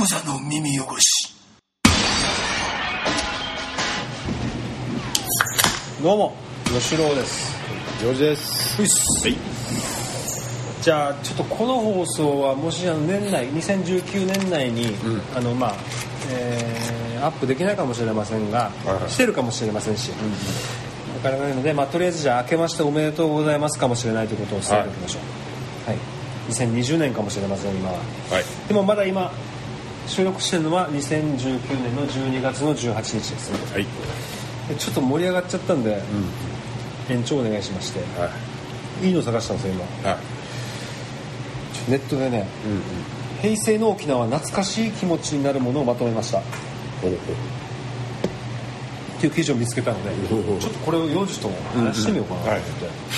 クザの耳汚し。 どうも吉郎です。 よじです。 はい。じゃあちょっとこの放送はもし年内2019年内に、アップできないかもしれませんが、してるかもしれませんし、わからないので、とりあえずじゃあ明けましておめでとうございますかもしれないということを伝えておきましょう。はい。2020年かもしれません今は。はい。でもまだ今収録してるのは2019年の12月の18日です。はい。ちょっと盛り上がっちゃったんで、延長お願いしまして、いいの探したんですよ今。はい。ネットでね、平成の沖縄懐かしい気持ちになるものをまとめましたっていう記事を見つけたので、ちょっとこれを幼児と話してみようかなと思って、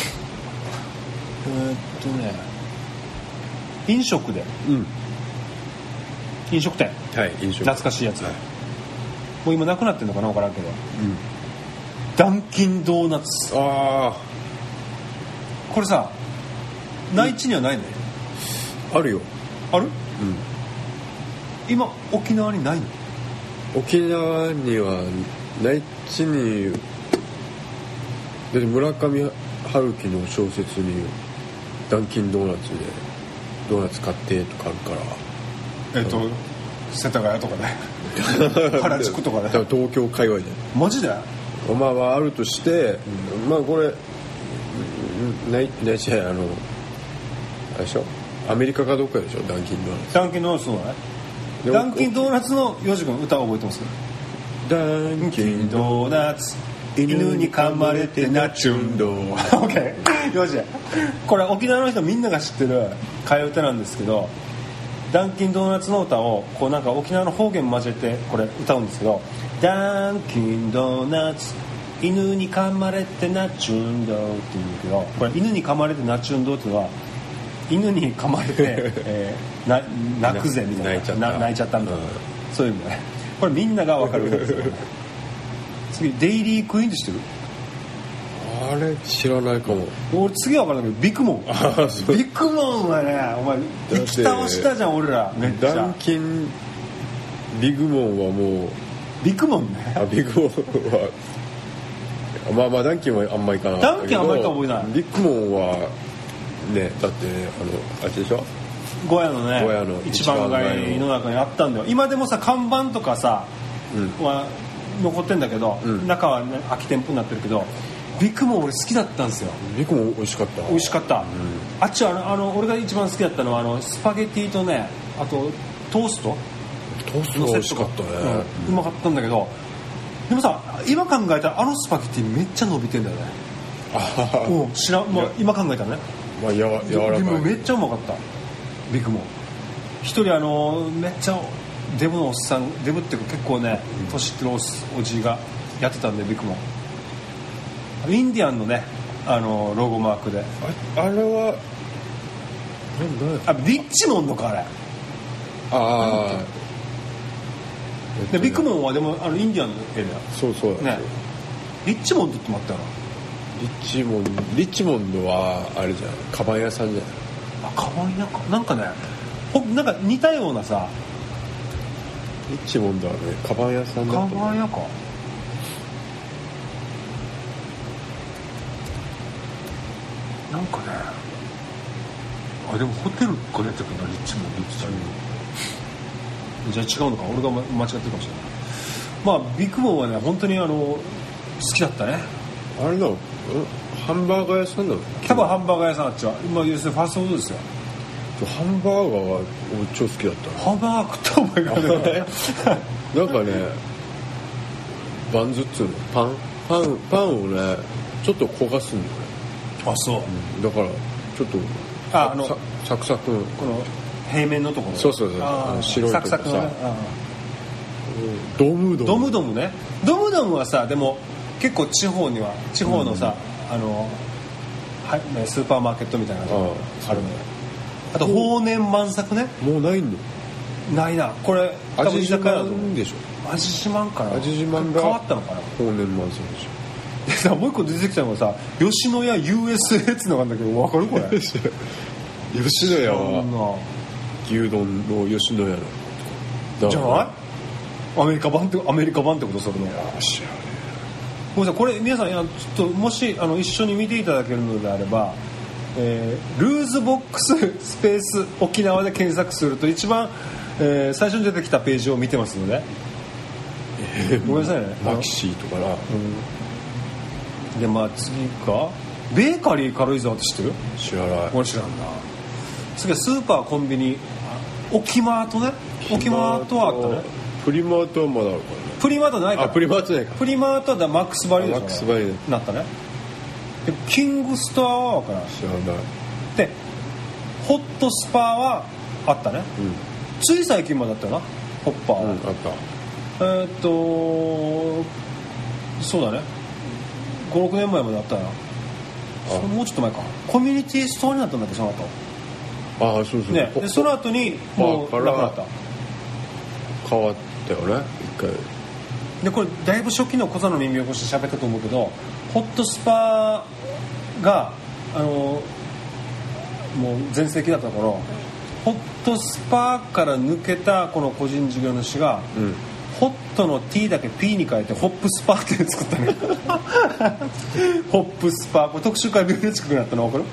飲食で、飲食店、懐かしいやつ、もう今なくなってるのかな分からんけど、ダンキンドーナツ。これさ内地にはないのよ。 あるよ。 ある？今沖縄にないの？ 沖縄には内地にだって村上春樹の小説にダンキンドーナツでドーナツ買ってとかあるから。 世田谷とかね原宿とかね。 東京界隈で。 マジで？ あるとして、これ内地あれでしょ。アメリカかどっかでしょ。ダンキンドーナツ。 ダンキンドーナツのね。ダンキンドーナツのヨジ君歌を覚えてますか？ ダンキンドーナツ犬に噛まれてなちゅんどオッケー。ヨジこれ沖縄の人みんなが知ってる替え歌なんですけど、ダンキンドーナツの歌をこうなんか沖縄の方言交えてこれ歌うんですけど、ダンキンドーナツ犬に噛まれてなちゅんどって言うんだけど、これ犬に噛まれてなちゅんどっていうのは犬に噛まれて、泣くぜみたいな、泣いちゃったみたいな、そういう意味だね。これみんなが分かるんですよ。次デイリークイーンって知ってる？ あれ知らないかも。 俺次は分かるんだけどビッグモン。ビッグモンはね、お前生き倒したじゃん俺ら。めっちゃダンキンビッグモンはもうビッグモンね。 ビッグモンはダンキンはあんまりかな。 ダンキンあんまりか覚えない。 ビッグモンはね、だってね、あっちでしょ。 ゴヤのね、一番街の中にあったんだよ。今でもさ看板とかさ、は残ってんだけど、中はね空き店舗になってるけど、ビッグモン俺好きだったんですよ。 ビッグモン美味しかった。 美味しかった。あっちは俺が一番好きだったのはスパゲティとね、あとトースト美味しかったね。 うまかったんだけど、でもさ今考えたらスパゲティめっちゃ伸びてんだよね。今考えたらね。 柔らかい。 でもめっちゃうまかったビッグモン。一人めっちゃデブのおっさん、デブって結構ね年ってるおじがやってたんで、ビッグモンインディアンのねロゴマークで、 あれはリッチモンドかあれ。でビッグモンはでもインディアンのエリア。 そうね。リッチモンドってもあったよな。 リッチモンドはあれじゃん、カバン屋さんじゃない。 カバン屋かなんかね、なんか似たようなさ。 リッチモンドはねカバン屋さんだった。 カバン屋かなんかね、でもホテルこれやったけどリッチモンドじゃあ違うのか、俺が間違ってるかもしれない。ビッグモンはね本当に好きだったね。 あれだ、ハンバーガー屋さんだろ。 多分ハンバーガー屋さんあっちは要するにファーストフードですよ。 ハンバーガーは俺超好きだった。 ハンバーガー食った覚えがあるなんかね、バンズっつうのパンをねちょっと焦がすんだよね。 そう、 だからちょっとサクサク、 この平面のところ。 そう白いとこさ、サクサクのね。ドムドムね。 ドムドムはさ、でも結構地方のさ、スーパーマーケットみたいなのがあるのよ。あと豊年満作ね。 もうないんだ。 ないな。これ味自慢でしょ。 味自慢かな。 味自慢が変わったのかな。 豊年満作でしょ。 でさ、もう一個出てきたのがさ、吉野家 USA ってのがあるんだけど、分かるこれ？ 吉野家は牛丼の吉野家のじゃないアメリカ版ってことそれの。 知らねごめんなさい、これ皆さんちょっともし一緒に見ていただけるのであれば、ルーズボックススペース沖縄で検索すると一番、最初に出てきたページを見てますので、ごめんなさいね。 マキシーとかな、 でまあ次かベーカリー軽井沢って知ってる？ 知らない。 俺知らんな。次はスーパーコンビニ沖マートね。沖マートはあったね。 プリマートはまだあるからね。 プリマートないから。 プリマートないか。 プリマートはマックスバリューでしょ。 マックスバリューなったね。でキングストアは分からん。 知らない。 でホットスパはあったね、つい最近まであったよなホッパーは、 あった。 そうだね5、6年前まであったよな。それもうちょっと前か。コミュニティストアになったんだっけその後。 そうね、でその後にもうなくなった。 変わったよね一回。 でこれだいぶ初期の小座の耳を越して喋ったと思うけど、ホットスパがもう全盛期だった頃、ホットスパから抜けたこの個人事業主が、ホットの T だけ P に変えてホップスパって作ったねホップスパ、これ特集会ビュー近くなったの分かる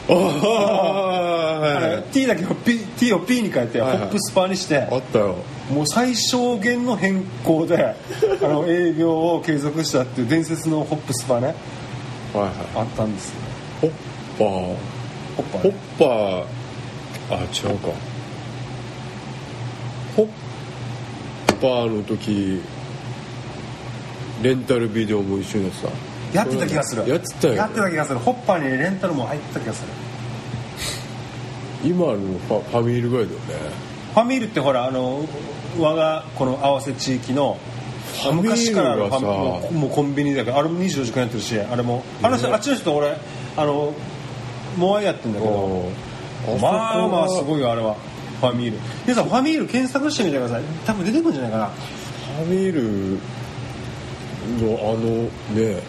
？T だけ T を P に変えてホップスパにして、 あったよ。 もう最小限の変更で営業を継続したっていう伝説のホップスパね、あったんですよ。 ホッパー違うか。ホッパーの時レンタルビデオも一緒にやってた気がする。 やってたよね。 やってた気がする。ホッパーにレンタルも入ってた気がする。 今のファミリーぐらいだよね。 ファミールってほら我がこの合わせ地域の昔からのもうコンビニだけど、あれも24時間やってるし、あれもあっちの人俺モアイやってんだけど、まあすごいよあれは。ファミール、皆さんファミール検索してみてください。多分出てくるんじゃないかな。 ファミールのね、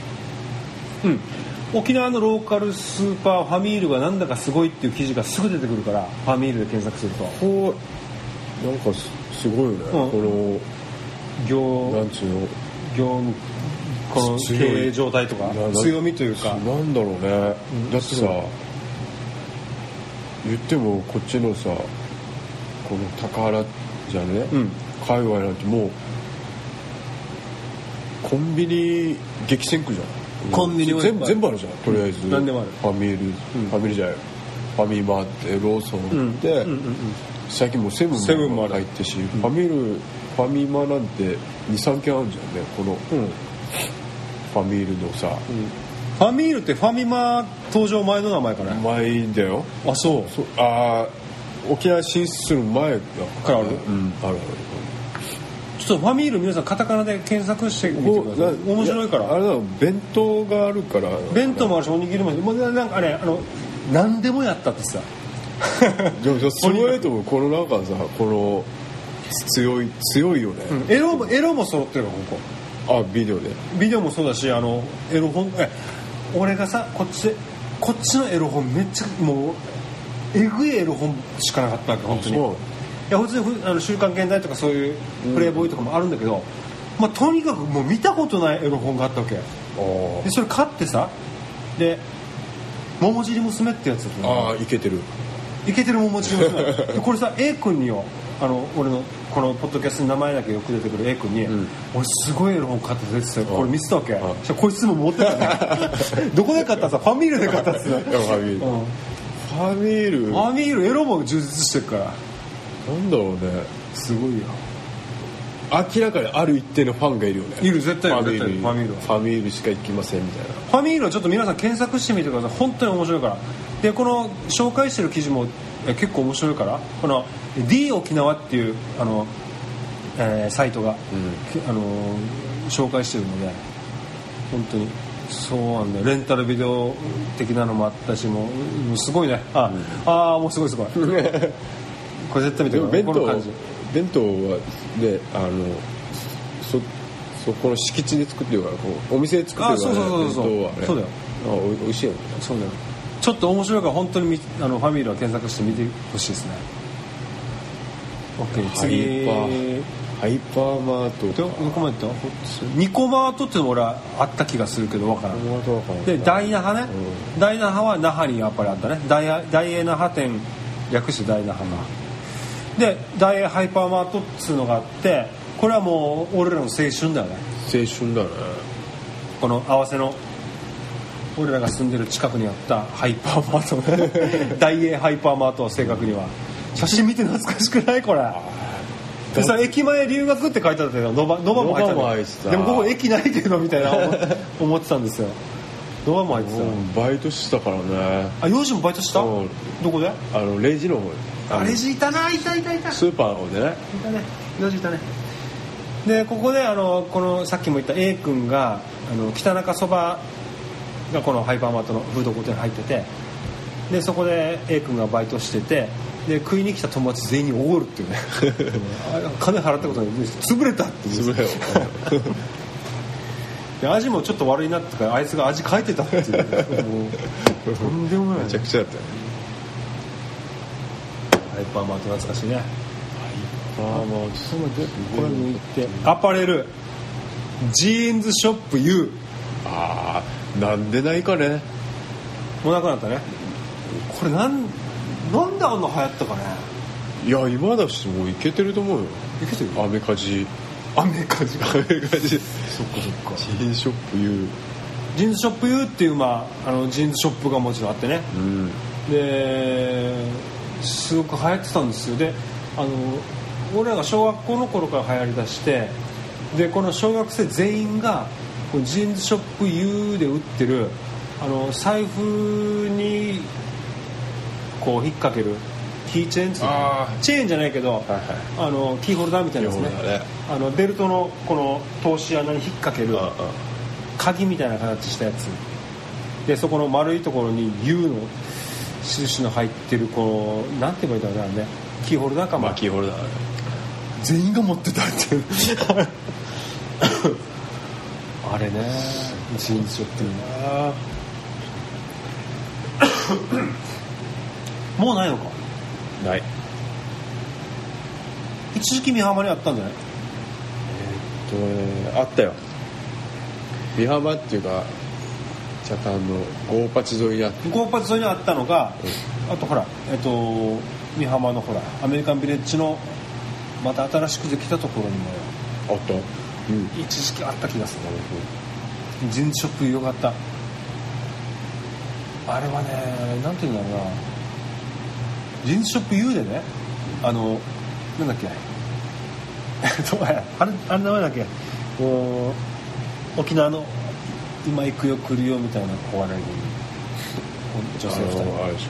沖縄のローカルスーパーファミールがなんだかすごいっていう記事がすぐ出てくるから、ファミールで検索するとなんかすごいよね、このなんちゅうの業務この経営状態とか強みというか、 なんだろうね、だってさ言ってもこっちのさこの高原じゃね、界隈なんてもうコンビニ激戦区じゃん。 コンビニ全部あるじゃん、とりあえず。 何でもある。 ファミリーじゃない、ファミマってローソンって、最近もうセブンも入ってし、ファミマなんて 2,3 軒あるじゃんね、この、ファミールのさ、 ファミールってファミマ登場前の名前かな。 前だよ。 そう沖縄進出する前だからある。 ある。 ちょっとファミール皆さんカタカナで検索してみてください。面白いから。 あれだ、弁当があるから。 弁当もあるし、おにぎりもあるし、なんか何でもやったってさ。 でもすごいと思う。このなんかさ、この強いよね。 エロも揃ってるからここ。ビデオもそうだし、エロ本俺がさこっちのエロ本めっちゃもうえぐいエロ本しかなかったわけ本当に。いや普通に週刊現代とかそういうプレイボーイとかもあるんだけど、とにかくもう見たことないエロ本があったわけ。でそれ買ってさ、で桃尻娘ってやつ。 イケてる桃尻娘これさ A 君によ、俺のこのポッドキャストに名前だけよく出てくる A 君に、俺すごいエロ本買って出てたよ、これ見せたわけ。こいつも持ってたねどこで買ったさ、ファミールで買ったっつってた。ファミールエロも充実してるから。 なんだろうね、 すごいよ。 明らかにある一定のファンがいるよね。 いる、絶対いる。 ファミールしか行きませんみたいな。 ファミールはちょっと皆さん検索してみてください。本当に面白いから。でこの紹介してる記事も結構面白いから、この D 沖縄っていうサイトが、紹介してるので、本当にそうなんだよ。レンタルビデオ的なのもあったし、もうすごいね。もうすごいこれ絶対見てください。 弁当はでそこの敷地で作ってるからお店で作ってるからそうだよ。 美味しいよね。 そうだよ。ちょっと面白いから本当にファミリーは検索してみてほしいですね。 OK 次ハイパーマートどこまで行ったニコマートっていうのも俺はあった気がするけど分からんでダイナハね、ダイナハは那覇にやっぱりあったね大英那覇店略してダイナハがで大英ハイパーマートっつうのがあってこれはもう俺らの青春だよね青春だねこの合わせの俺らが住んでる近くにあったハイパーマート大英ハイパーマートは正確には写真見て懐かしくないこれでさ駅前留学って書いてあったけどノバも入ってたでもここ駅ないけどみたいな思ってたんですよノバも入ってたバイトしてたからねあ幼児もバイトした？どこで？ レジの方レジいたないたスーパーの方でねいたね幼児いたねでここでこのさっきも言った A 君が北中そばがこのハイパーマートのフードコートに入っててでそこで A 君がバイトしててで食いに来た友達全員におごるっていうね金払ったことない潰れたって潰れよで味もちょっと悪いなってからあいつが味変えてたっていうもうとんでもないめちゃくちゃだったよねハイパーマート懐かしいねハイパーマートこれ抜いてアパレルジーンズショップ U なんでないかねもうなくなったねこれなんであんな流行ったかねいや今だしもういけてると思うよいけてるアメカジそっかそっかジーンズショップ U ジーンズショップ U っていうジーンズショップがもちろんあってね、ですごく流行ってたんですよで俺らが小学校の頃から流行りだしてでこの小学生全員がこのジーンズショップ U で売ってる財布にこう引っ掛けるキーチェーンチェーンじゃないけど、キーホルダーみたいなやつねベルトのこの通し穴に引っ掛ける鍵みたいな形したやつでそこの丸いところに U の印の入ってるこのなんて言えばいいんだろうねキーホルダーかも、 キーホルダー全員が持ってたっていうあれねジーンズショップにもうないのかない一時期美浜にあったんじゃないあったよ美浜っていうか北谷のゴーパチ沿いにあってゴーパチ沿いにあったのが、あとほら美浜のほらアメリカンビレッジのまた新しくできたところにもあった、 一時期あった気がするジーンズショップよかったあれはねなんていうんだろうなジーンズショップ U でねなんだっけあれ名前だっけ沖縄の今行くよ来るよみたいなお笑いで女性2人あれでし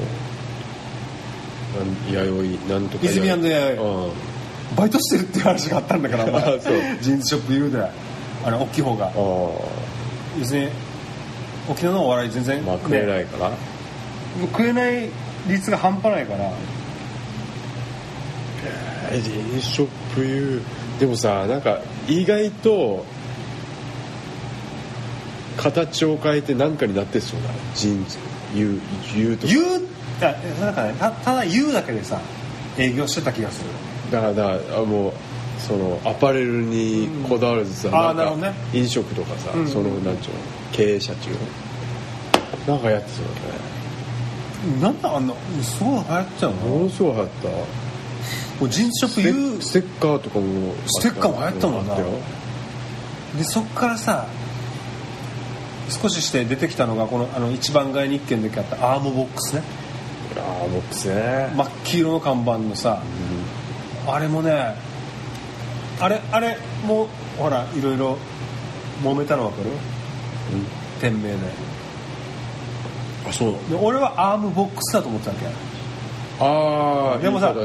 ょ弥生なんとか泉&弥生バイトしてるっていう話があったんだからそうジーンズショップ U で大きい方が要するに沖縄のお笑い全然、 食えないから食えない率が半端ないからジーンズショップ U でもさなんか意外と形を変えて何かになってそうだジーンズ U とか U なんかねただ U だけでさ営業してた気がするだからもうそのアパレルにこだわらずさ、 なんか飲食とかさ、そのなんちゅうの経営者っていうのなんかやってそうだねなんだすごい流行ってたのものすごい流行ったもうジーンズショップ U ステッカーとかもステッカーも流行ったもんなでそっからさ少しして出てきたのがこの一番街日券の時あったアームボックスねアームボックスね真っ黄色の看板のさ、あれもねあれもうほらいろいろ揉めたの分かる、店名でそうで俺はアームボックスだと思ってたわけでもさ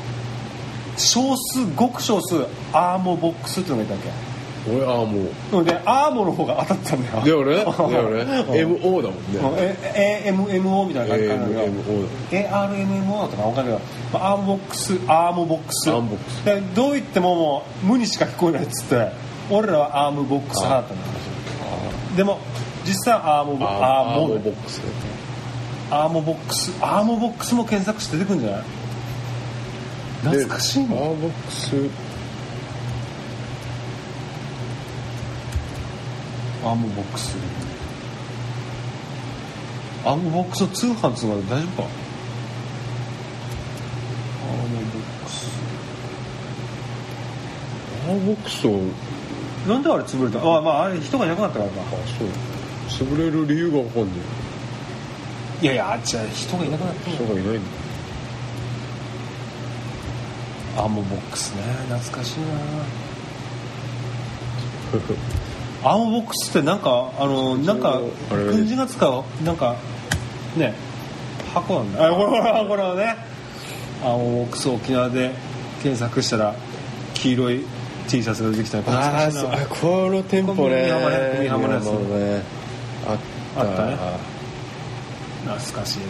ごく少数アームボックスってのがいたわけ俺アーモでアーモの方が当たったんだよで俺 MO だもんね AMMO みたいな感じなんだけど ARMMO とか分かんないけどアームボックスでどう言ってももう無にしか聞こえないっつって俺らはアームボックス派だったんだでも実際アームボックスアームボックスも検索して出てくるんじゃない懐かしいもん。 アーボックスアームボックスの通販つまで大丈夫か。 アーボックスをなんであれ潰れた。あれ人がいなくなったからか。 そう潰れる理由が分かんない。 いやいや、じゃあ人がいなくなった人がいないんだ。 アームボックスね、懐かしいなアームボックスってなんか軍人が使うなんかね箱なんだ。これはね、アームボックス沖縄で検索したら黄色い T シャツが出てきたら懐かしいな。 この店舗ね、 海浜のやつね、あったね。 懐かしい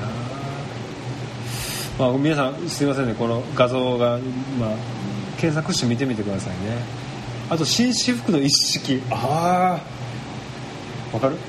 な。皆さんすいませんね、この画像が、検索して見てみてくださいね。あと紳士服の一式。わかる？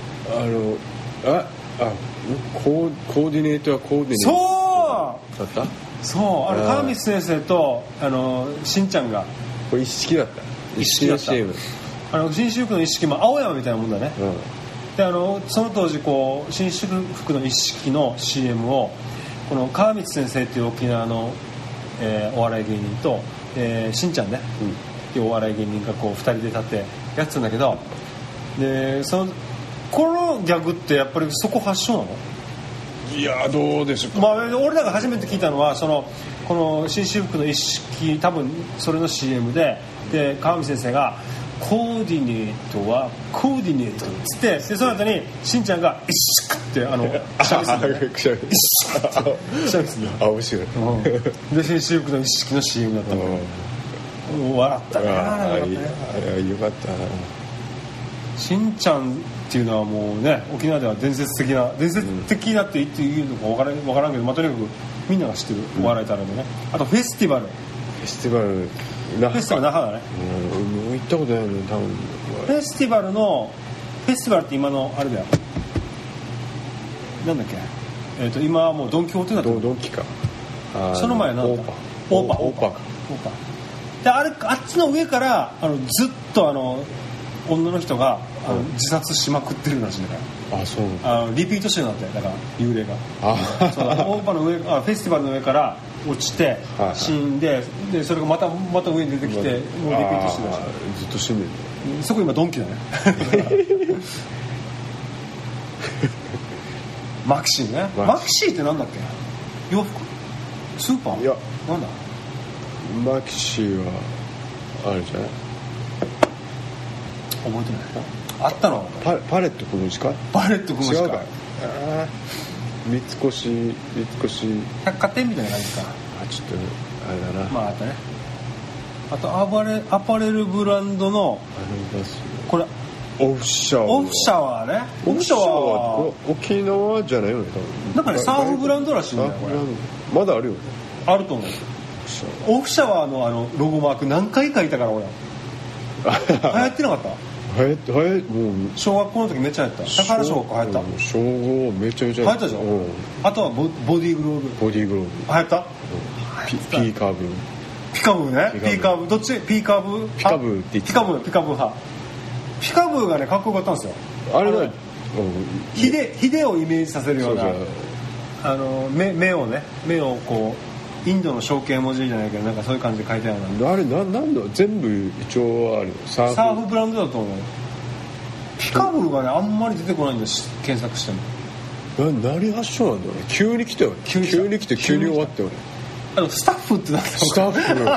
コーディネートはコーディネート。 そうだった？ そう、川光先生としんちゃんがこれ一式だった。一式の CM。 紳士服の一式も青山みたいなもんだね。でその当時こう紳士服の一式の CM をこの川光先生っていう沖縄の、お笑い芸人と、しんちゃんね、っていうお笑い芸人がこう2人で立ってやってたんだけど、でこのギャグってやっぱりそこ発祥なの？ いやどうでしょうか。 俺らが初めて聞いたのはこの紳士服の一式、多分それの CM で川見先生がコーディネートはコーディネートっつって、でその後にしんちゃんが一式ってくしゃみするんだよね。一式ってくしゃみするんだよ。 面白い。 で紳士服の一式の CM だったんだよ。笑ったね。 あれよかったな。 しんちゃんっていうのはもうね、沖縄では伝説的なって言っていいのか分からんけど、とにかくみんなが知ってるお笑いタレントね。あとフェスティバル那覇だね。 行ったことないの多分。 フェスティバルって今のあれだよ、なんだっけ、今はもうドンキホーテだった。 ドンキか。 その前なんだ。オーパで、あっちの上からずっと女の人が自殺しまくってるらしいんだから。そう。リピートしてるんだって、だから幽霊が。そう、オーパの上、フェスティバルの上から落ちて死んで、それがまた上に出てきて、もうリピートしてるらしい。 ずっと死んでる。 そこ今ドンキだね。マキシーね。マキシーってなんだっけ？洋服？スーパー？ いや、 なんだ？ マキシーはあれじゃない？ 覚えてない。あったの？ パレット小虫か？ パレット小虫か。 違うか。三越百貨店みたいな感じか。 ちょっとあれだな。 あったね。あとアパレルブランドのこれオフシャワー。 オフシャワーね。オフシャワーは沖縄じゃないよね、多分。 なんかね、サーフブランドらしいんだよこれ。 まだあるよね。 あると思う。オフシャワーのロゴマーク何回書いたから俺。流行ってなかった？もう小学校の時めっちゃ流行った。高原小学校流行った。 小5めちゃめちゃ流行ったでしょ。あとはボディーグローブ。流行った？ ピーカーブ。 ピカブね。ピーカーブどっち？ピカブって言って。ピカブ派。ピカブがねかっこよかったんですよ。あれはヒデをイメージさせるような目をこうインドの象形文字じゃないけどなんかそういう感じで書いてあるの。 あれなんだ全部一応あるサーフブランドだと思う。ピカブがねあんまり出てこないんだし検索しても。 何発祥なんだろうね。急に来て急に終わって俺。 スタッフってなったの。 スタッ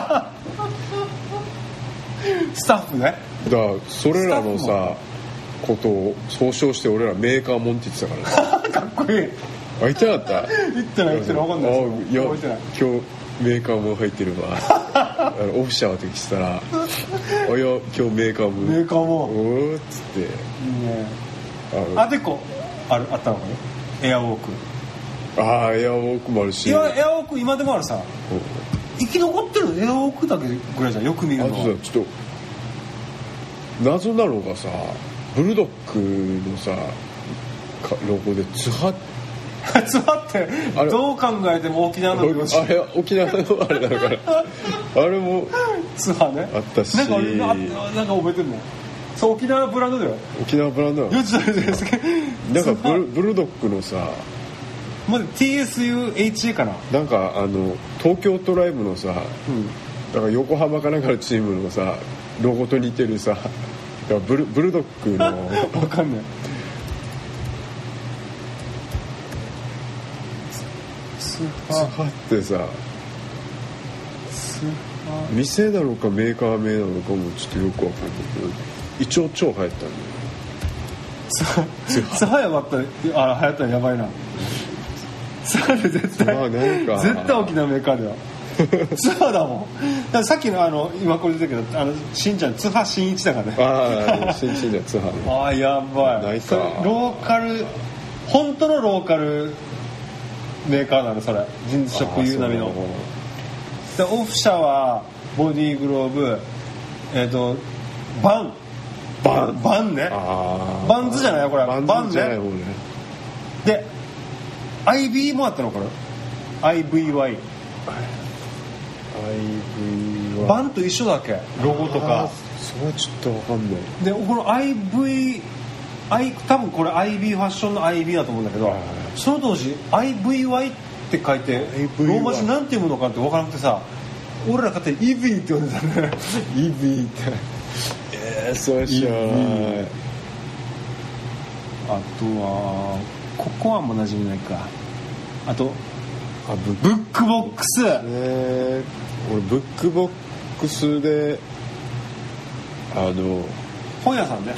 フね。 だからそれらのさことを総称して俺らメーカーもんって言ってたからね。 かっこいい。 言ってなかった？ 言ってない分かんないです。 いや今日メーカーも入ってるわ。オフィシャルって聞いたら今日メーカーもおーっつっていいね。でこあったのかね。エアウォーク。 エアウォークもあるし。 エアウォーク今でもあるさ。生き残ってるエアウォークだけぐらいじゃんよく見るの。 あとさちょっと謎なのがさブルドッグのさロゴでツハツハってどう考えても沖縄のあれ沖縄のあれだからあれもツハねあったしなんか覚えてるのそう沖縄のブランドだよ沖縄ブランドなんかブルドッグのさまだ TSUHA かななんか東京トライブのさ、だから横浜かなんかのチームのさロゴと似てるさブルドッグのわかんないツハってさ店だろうかメーカー名なのかもちょっとよくわかんないけど一応超流行ったんだよツハやばった流行ったらやばいなツハで絶対沖縄メーカーだよツハだもんだからさっきの今これ出たけどしんちゃんツハ新一だからねしんちゃんツハねやばいないかローカル本当のローカルメーカーなのそれジーンズショップいう並みのでオフ社はボディーグローブバンねバンズじゃないこれバンねで IB もあったのこれ IVY バンと一緒だっけロゴとかそれはちょっとわかんないでこの 多分これ IB ファッションの IB だと思うんだけどその当時 IVY って書いてローマ字なんて読むのかって分からなくてさ俺ら勝手に EV って呼んでたね EV ってそれ知らないあとはここはもう馴染みないかあとブックボックス俺ブックボックスで本屋さんで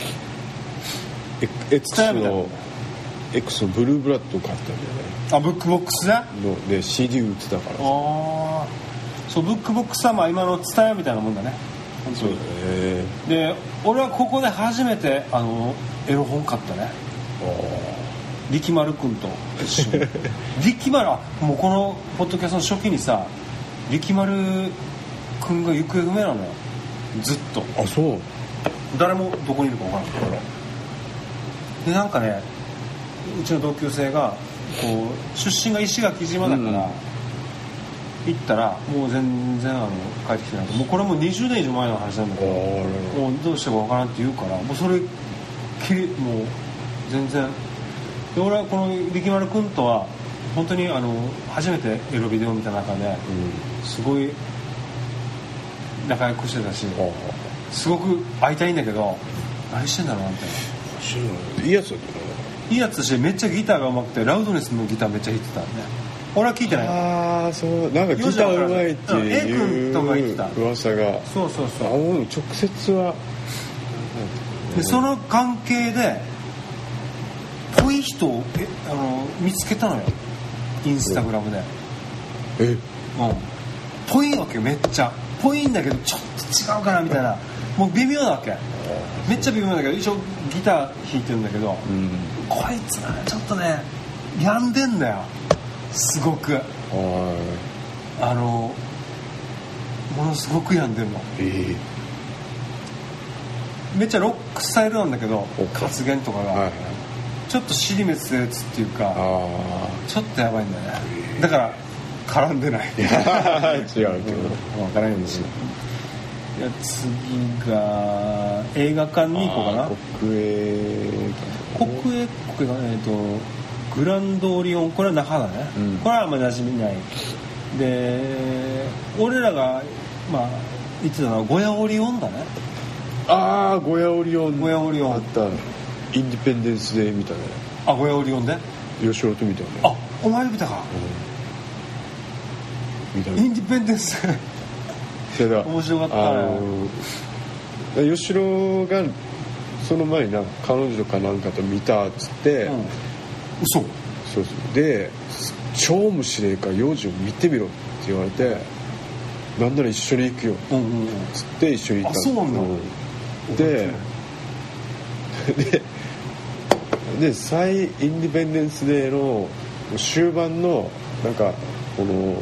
X のブルーブラッドを買ったんだよねブックボックスで CD 売ってたからそうブックボックスは今のツタヤみたいなもんだねそうだねで俺はここで初めてエロ本買ったね力丸くんと一緒に力丸もうこのポッドキャストの初期にさ力丸くんが行方不明なのよずっとそう誰もどこにいるか分からないでなんかねうちの同級生がこう出身が石垣島だから、行ったらもう全然帰ってきてないもうこれもう20年以上前の話なんだけどもうどうしてか分からんって言うからもうそれきりもう全然で俺はこの力丸くんとは本当に初めてエロビデオを見た中ですごい仲良くしてたしすごく会いたいんだけど何してんだろうなみたいないいやつだったいいやつだしめっちゃギターが上手くてラウドネスのギターめっちゃ弾いてたんで俺は聞いてないそうなんかギター上手いっていう噂がそう直接はでその関係でぽい人を見つけたのよインスタグラムでぽいわけよめっちゃぽいんだけどちょっと違うかなみたいなもう微妙なわけめっちゃ微妙だけど一応ギター弾いてるんだけど、こいつがちょっとね病んでんだよすごくものすごく病んでるの、めっちゃロックスタイルなんだけど発言とかが、ちょっと尻滅裂っていうかちょっとやばいんだよねだから絡んでない違うけど分からないんですよ次が映画館に行こうかな国営がグランドオリオンこれは那覇だね、これはあんまり馴染みないで俺らが言ってたのはゴヤオリオンだねゴヤオリオンあったインディペンデンスデー見たねゴヤオリオンで吉郎と見たねお前見たか、 見たインディペンデンス面白かったね吉郎がその前に彼女かなんかと見たっつって、 嘘そうで超無視令か幼児を見てみろって言われてなんなら一緒に行くよっつって一緒に行ったそうなんだ、 で再インディペンデンスデーの終盤のなんかこの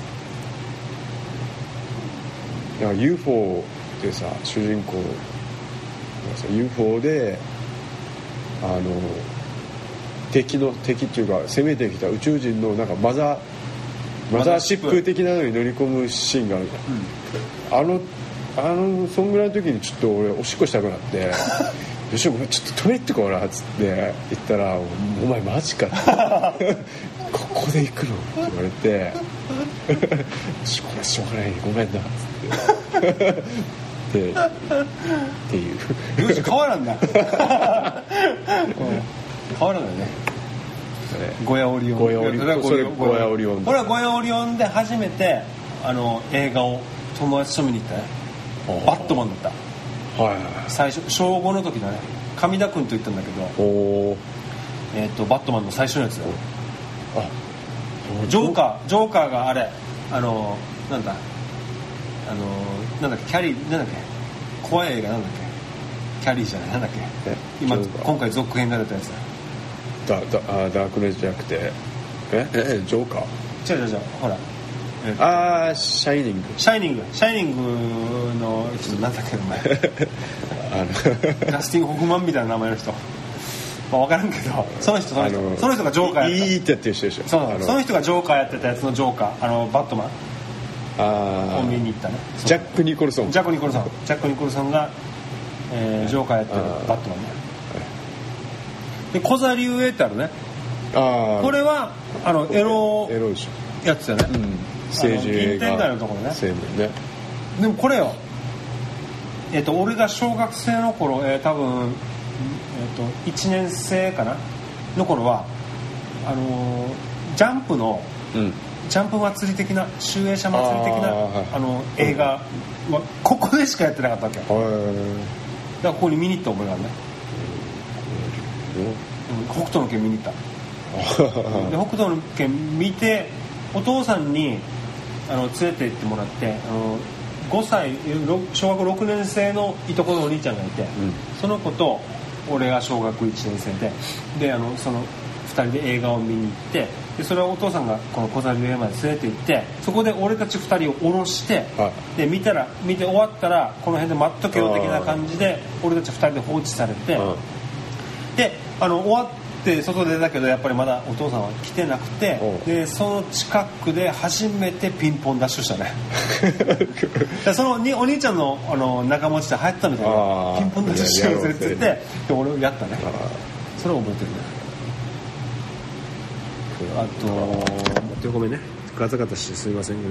UFO でさ主人公がさ UFO で敵っていうか攻めてきた宇宙人のなんかマザーシップ的なのに乗り込むシーンがあるじゃん、そんぐらいの時にちょっと俺おしっこしたくなってよしごめんちょっとトイレ行ってこうなっつって言ったらお前マジかってここで行くのって言われてこれしょうがないごめんなっつってっていうよし変わらんだ変わらんだよね。ゴヤオリオン。 ゴヤオリオン。 俺はゴヤオリオンで初めて映画を友達と見に行ったね。バットマンだった。はい。最初小5の時だね。上田君と言ったんだけど。バットマンの最初のやつだよ。ジョーカーがあれなんだっけキャリーなんだっけ怖い映画なんだっけキャリーじゃないなんだっけ今回続編が出たやつだ。 ダークネスじゃなくてジョーカー違うほらシャイニングの人なんだっけお前ダスティン・ホフマンみたいな名前の人、分からんけどその人がジョーカーやったいいってやってる人でしょ。 その人がジョーカーやってたやつのジョーカーバットマンを見に行ったね。 ジャック・ニコルソンが、 ジョーカーやってるバットマンね。で小座流英ってあるね。これはエロやつだよね。 政治映画銀天街のところね。 ね。 でもこれよ俺が小学生の頃多分1年生かなの頃はジャンプの、ジャンプ祭り的な集英社祭り的な映画はここでしかやってなかったわけよ。だからここに見に行った覚えがあるね。北斗の拳見に行ったで北斗の拳見てお父さんに連れて行ってもらって5歳小学6年生のいとこのお兄ちゃんがいて、その子と俺が小学1年生でその2人で映画を見に行って、でそれはお父さんがこの小座流英まで連れて行って、そこで俺たち2人を降ろして、で見て終わったらこの辺で待っとけよ的な感じで俺たち2人で放置されて、で終わって外出たけどやっぱりまだお父さんは来てなくて、でその近くで初めてピンポンダッシュしたねそのお兄ちゃんの仲間内で流行ったみたいなピンポンダッシュしようぜって言ってで俺をやったね。それを覚えてるね。あとごめんねガタガタしてすいませんけど、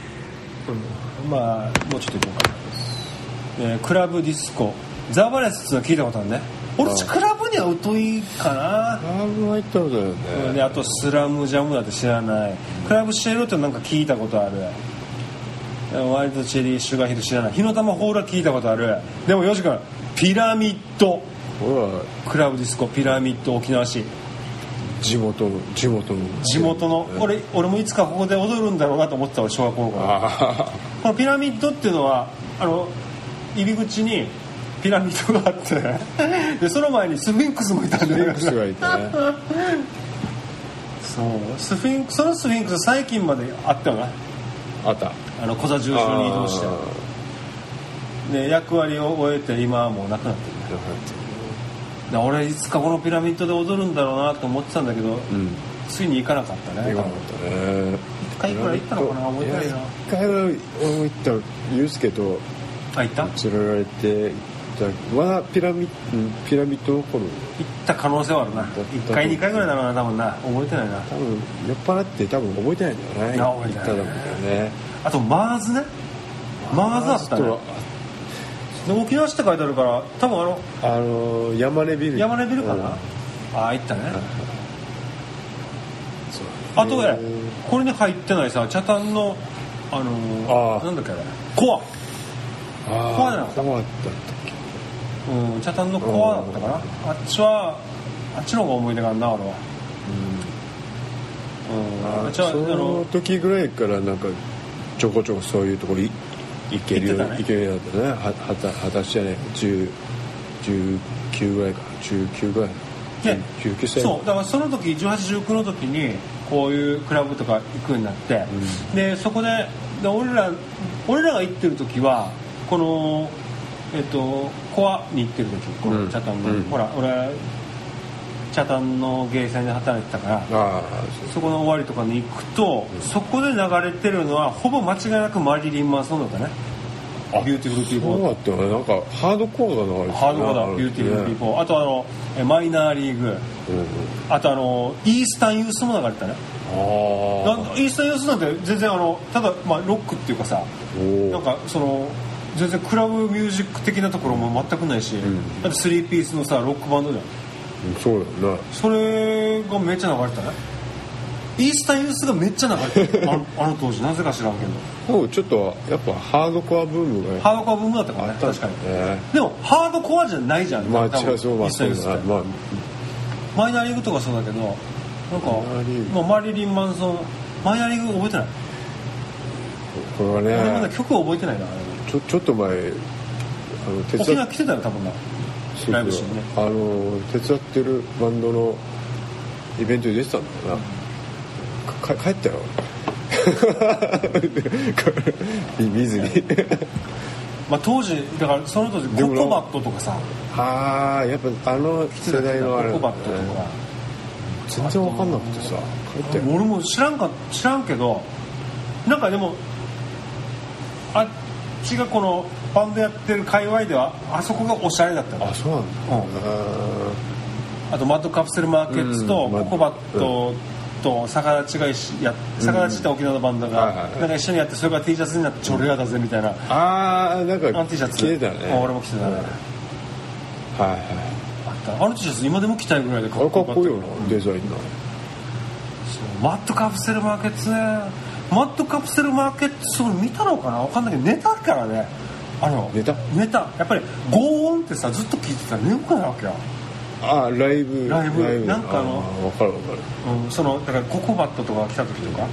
まあもうちょっといこうか。クラブディスコザバレスってのは聞いたことあるね。俺クラブには疎いかな。 クラブは行ったことあるね。 であとスラムジャムだって知らない。クラブシェルってなんか聞いたことある。ワイルドチェリーシュガーヒート知らない。火の玉ホールは聞いたことある。でも4時間ピラミッドクラブディスコピラミッド沖縄市地元の俺もいつかここで踊るんだろうなと思ってた。俺小学校からこのピラミッドっていうのは入り口にピラミッドがあってでその前にスフィンクスもいたんだよ。 スフィンクスがいてねそうそのスフィンクス最近まであったよな。 あった小座重賞に移動してで役割を終えて今はもうなくなってる。俺いつかこのピラミッドで踊るんだろうなと思ってたんだけど、ついに行かなかったね。 行かなかったね。 1回くらい行ったのかな覚えてないな。 1回は俺も行ったユースケと行った連れられてピラミッドの頃行った可能性はあるな。1回2回ぐらいだろうな多分な。覚えてないな。 多分酔っ払って多分覚えてないんだよね。 覚えてない行ったんだよね。 あとマーズね。マーズあったね。沖縄市って書いてあるから多分山根ビルかな。行ったね。あとこれに入ってないさチャタンのなんだっけあれコアじゃなかった。 コアだったっけ。 チャタンのコアだったかな。あっちの方が思い出があるな俺は。 その時ぐらいからなんかちょこちょこそういうところ行けるようになったね。20歳じゃない19ぐらいか19ぐらい19歳。 そうだからその時18、19の時にこういうクラブとか行くようになって、でそこで俺らが行ってる時はこのコアに行ってる時このチャタンの、ほら俺北谷のゲーセンで働いてたからそこの終わりとかに行くと、そこで流れてるのはほぼ間違いなくマリリン・マンソンだったね。ビューティフル・ピーポー。 そうだったよね。なんかハードコアが流れてた、 ハードコアだ、ビューティフル・ピーポー。あとマイナーリーグ、あとイースタンユースも流れてたね。イースタンユースなんて全然ただ、まあ、ロックっていうかさ、なんか全然クラブミュージック的なところも全くないし、だって3ピースのさロックバンドじゃん。 そうだよね。 それがめっちゃ流れてたね。イースタンユースがめっちゃ流れてるあの当時なぜか知らんけど、 ちょっとやっぱハードコアブームがハードコアブームだったからね。確かに、でもハードコアじゃないじゃん。 まあ違う、そうまあそうだな、まあマイナーリーグとかそうだけど、なんかマリリン・マンソンマイナーリーグ覚えてない。 これはね、 俺まだ曲覚えてないな。 ちょっと前沖縄来てたよ多分な、ライブしにね。 手伝ってるバンドのイベントに出てたんだよな。帰ったよ見ずにまあ当時だからその当時ココバットとかさ、 やっぱ世代のあれココバットとか全然分かんなくてさ、帰ったよ。 俺も知らんけど、なんかでもあっちがこのバンドやってる界隈ではあそこがおしゃれだったの。 そうなんだ。 あとマッドカプセルマーケッツとココバットと逆立ちが逆立ちって沖縄のバンドがなんか一緒にやって、それが T シャツになってチョレアだぜみたいな。 なんか T シャツ着てたね。 俺も着てたね。あの T シャツ今でも着たいぐらいでかっこいいよな、デザインな。 マッドカプセルマーケッツね。マッドカプセルマーケッツそれ見たのかな分かんないけど、ネタからね、ネタやっぱり轟音ってさずっと聞いてたら眠くなるわけよ。 ライブなんか分かる、 だからココバットとか来た時とか、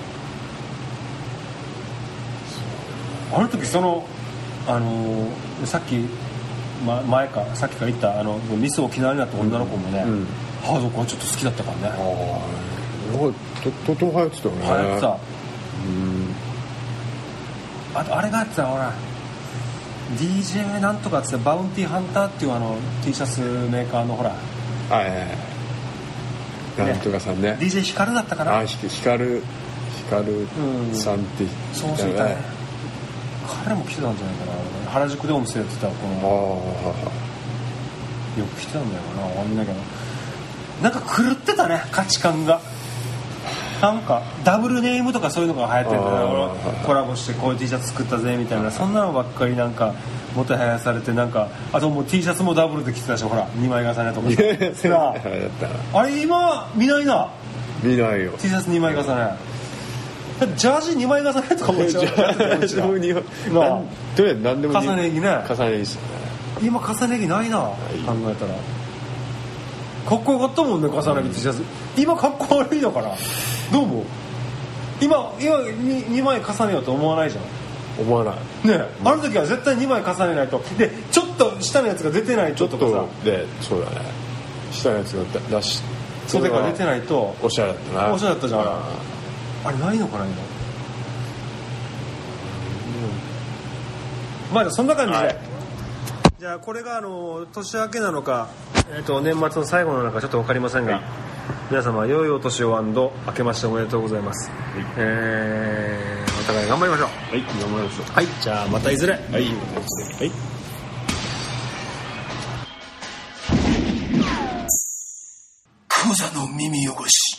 あの時さっき前かさっきから言ったミス沖縄になった女の子もね、ハードコアちょっと好きだったからね。 とても流行ってたよね。 流行ってた。あとあれがあってたほら DJ なんとかってバウンティーハンターっていう T シャツメーカーのほらなんとかさんね、 DJ ヒカルだったかな。 ヒカルさんってそうそうだね。彼も来てたんじゃないかな。原宿でお店やってたこのよく来てたんだよな。終わんなきゃなんか狂ってたね、価値観が。なんかダブルネームとかそういうのが流行ってるんだよ。コラボしてこういう T シャツ作ったぜみたいな、そんなのばっかりなんかもてはやされて、なんかあともう T シャツもダブルで着てたし、ほら2枚重ねとかさあれ今見ないな。 見ないよ。 T シャツ2枚重ね、ジャージ2枚重ねとかも違う。 とりあえず何でも重ね着ね。 重ね着ですよね。 今重ね着ないな、考えたら。かっこよかったもんね、重ね着 T シャツ。今かっこ悪いのかな。どうも今2枚重ねようと思わないじゃん。 思わないね。あの時は絶対2枚重ねないと。でちょっと下のやつが出てないととかさ。 でそうだね、下のやつが出し袖が出てないとおしゃれだったな。 おしゃれだったじゃん。あれないのかな今。まあそんな感じで、じゃあこれが年明けなのか、年末の最後なのかちょっと分かりませんが、皆様良いお年を明けましておめでとうございます。お互い頑張りましょう。 はい、頑張りましょう。 はい、じゃあまたいずれ。 はい、はい。 クザの耳汚し。